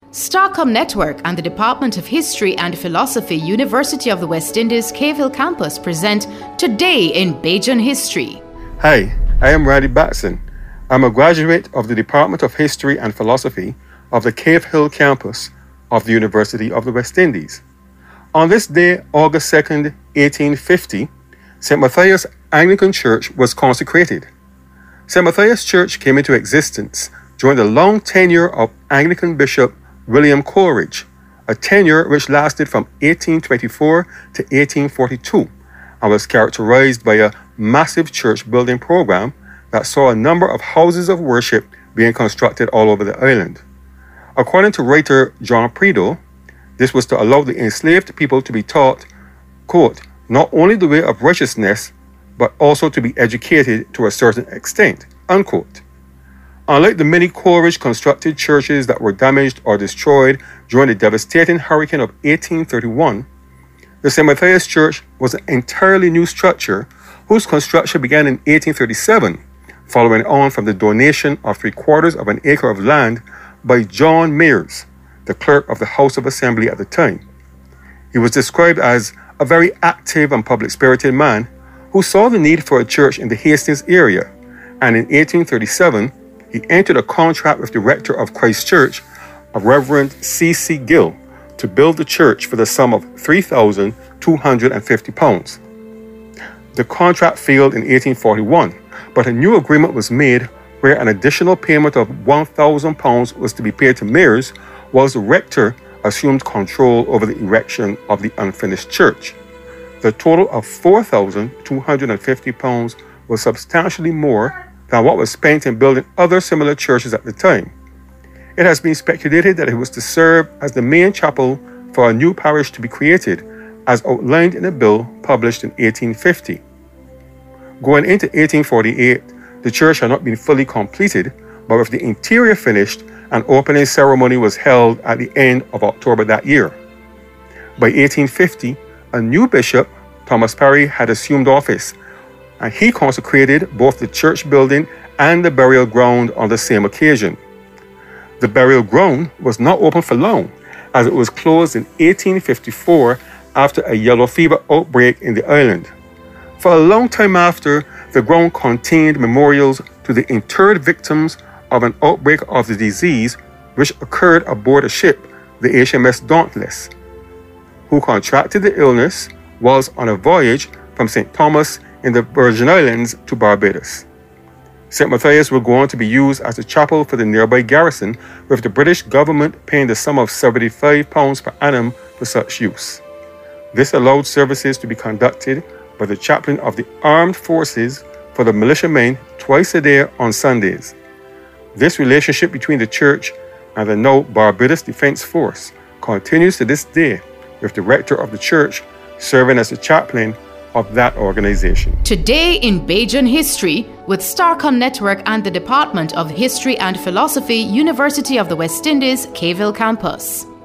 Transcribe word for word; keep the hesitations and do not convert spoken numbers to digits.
Starcom Network and the Department of History and Philosophy, University of the West Indies, Cave Hill Campus present Today in Bajan History. Hi, I am Randy Batson. I'm a graduate of the Department of History and Philosophy of the Cave Hill Campus of the University of the West Indies. On this day, August second, eighteen fifty, Saint Matthias Anglican Church was consecrated. Saint Matthias Church came into existence during the long tenure of Anglican Bishop William Coleridge, a tenure which lasted from eighteen twenty-four to eighteen forty-two and was characterized by a massive church building program that saw a number of houses of worship being constructed all over the island. According to writer John Prideaux, this was to allow the enslaved people to be taught, quote, not only the way of righteousness, but also to be educated to a certain extent, unquote. Unlike the many Coleridge-constructed churches that were damaged or destroyed during the devastating hurricane of eighteen thirty-one, the Saint Matthias Church was an entirely new structure whose construction began in eighteen thirty-seven, following on from the donation of three-quarters of an acre of land by John Mayers, the clerk of the House of Assembly at the time. He was described as a very active and public-spirited man who saw the need for a church in the Hastings area, and in eighteen thirty-seven, he entered a contract with the rector of Christ Church, a Reverend C C Gill, to build the church for the sum of three thousand two hundred fifty pounds. The contract failed in eighteen forty-one, but a new agreement was made where an additional payment of one thousand pounds was to be paid to Mayers, whilst the rector assumed control over the erection of the unfinished church. The total of four thousand two hundred fifty pounds was substantially more than what was spent in building other similar churches at the time. It has been speculated that it was to serve as the main chapel for a new parish to be created, as outlined in a bill published in eighteen fifty. Going into eighteen forty-eight, the church had not been fully completed, but with the interior finished, an opening ceremony was held at the end of October that year. By eighteen fifty, a new bishop, Thomas Parry, had assumed office, and he consecrated both the church building and the burial ground on the same occasion. The burial ground was not open for long, as it was closed in eighteen fifty-four after a yellow fever outbreak in the island. For a long time after, the ground contained memorials to the interred victims of an outbreak of the disease which occurred aboard a ship, the H M S Dauntless, who contracted the illness whilst on a voyage from Saint Thomas in the Virgin Islands to Barbados. Saint Matthias will go on to be used as a chapel for the nearby garrison, with the British government paying the sum of seventy-five pounds per annum for such use. This allowed services to be conducted by the chaplain of the armed forces for the militiamen twice a day on Sundays. This relationship between the church and the now Barbados Defence Force continues to this day, with the rector of the church serving as the chaplain of that organization. Today in Bajan History with Starcom Network and the Department of History and Philosophy, University of the West Indies, Cave Hill Campus.